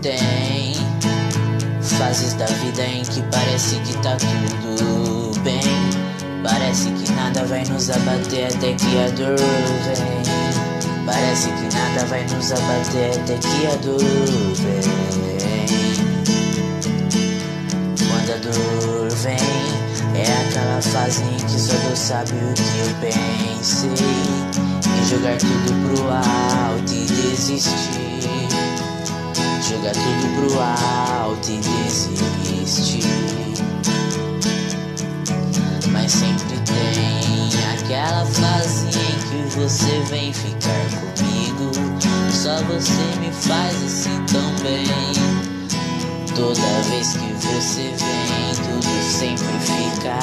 Tem fases da vida em que parece que tá tudo bem. Parece que nada vai nos abater até que a dor vem. Parece que nada vai nos abater até que a dor vem. Quando a dor vem, é aquela fase em que só Deus sabe o que eu pensei. Em jogar tudo pro alto e desistir. Jogar tudo pro alto e desistir. Mas sempre tem aquela fase em que você vem ficar comigo. Só você me faz assim tão bem. Toda vez que você vem, tudo sempre fica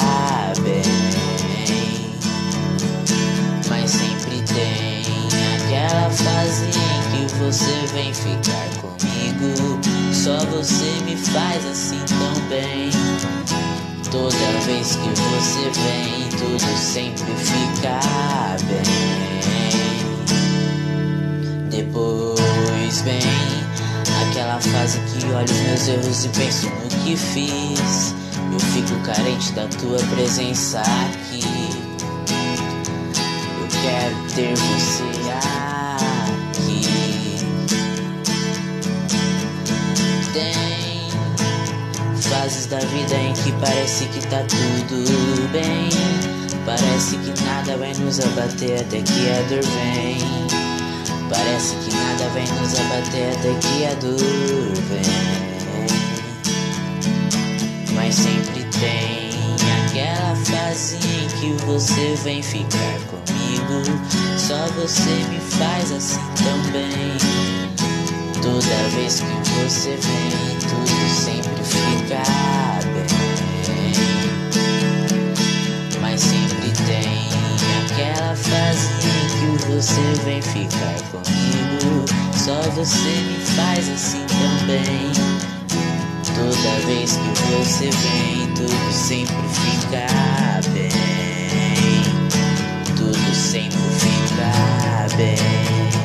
bem. Mas sempre tem aquela fase em que você vem ficar comigo. Só você me faz assim tão bem. Toda vez que você vem, tudo sempre fica bem. Depois vem aquela fase que olho os meus erros e penso no que fiz. Eu fico carente da tua presença aqui. Eu quero ter você aqui. Tem fases da vida em que parece que tá tudo bem. Parece que nada vai nos abater até que a dor vem. Parece que nada vai nos abater até que a dor vem. Mas sempre tem aquela fase em que você vem ficar comigo. Só você me faz assim tão bem. Toda vez que você vem, tudo sempre fica bem. Mas sempre tem aquela fase em que você vem ficar comigo. Só você me faz assim tão bem. Toda vez que você vem, tudo sempre fica bem. Tudo sempre fica bem.